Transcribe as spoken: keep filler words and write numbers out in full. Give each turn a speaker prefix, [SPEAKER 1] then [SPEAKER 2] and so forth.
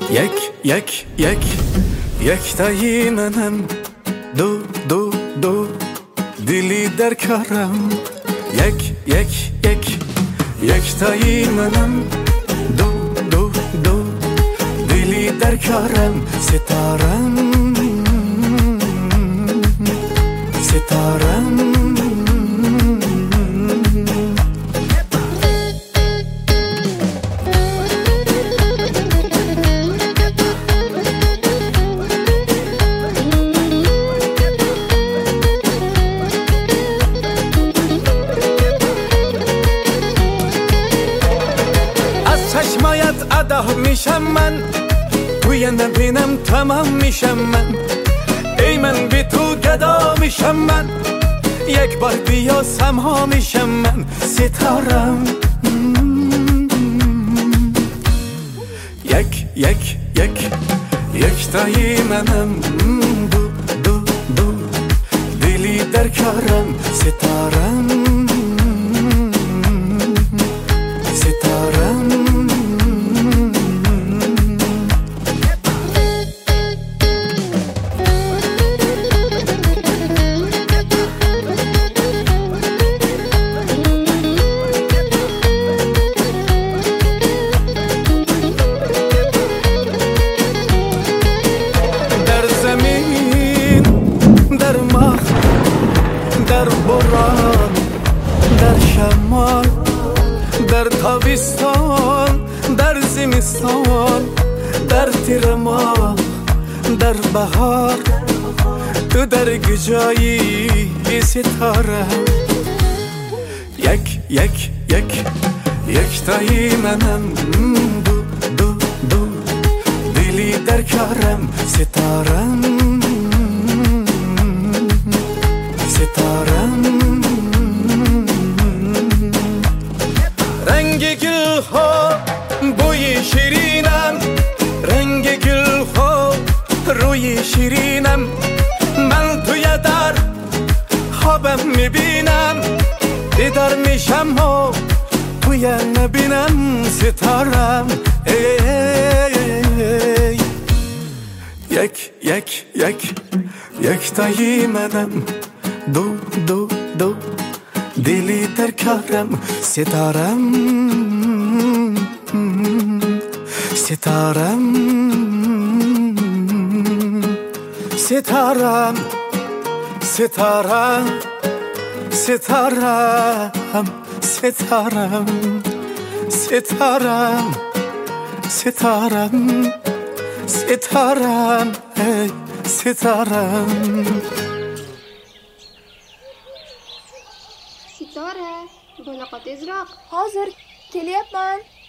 [SPEAKER 1] یک یک یک یک تایی منم، دو دو دو دلی در کارم. یک یک یک یک تایی منم، دو دو دو دلی در کارم. ستارم ستارم چشمایت ادا میشم من، توی نبینم تمام میشم من. ای من بی تو گدا میشم من، یک بار بیا سمها میشم من. ستارم یک یک یک یک تایی منم، دو دو دو دلی در کارم. ستارم ستارم در باران، در شمال، در تابستان، در زمستان، در تیر ماه، در بهار، تو در کجایی ستاره؟ یک یک یک یک تایی منم، دو دو دو دلی در کارم. ستارم ستارم رنگ گل ها بوی شیرینم، رنگ گل ها روی شیرینم. من توی در خوابم میبینم، بیدار میشم و توی نبینم. ستارم ای ای یک یک یک یک تایی منم، دو دو دو دلی در کارم. ستارم ستارم ستارم ستارم ستارم ستارم ستارم ستارم ستارم ای ستارم.
[SPEAKER 2] ستارة بلقت إزرق.
[SPEAKER 3] حاضر. كل يا مان.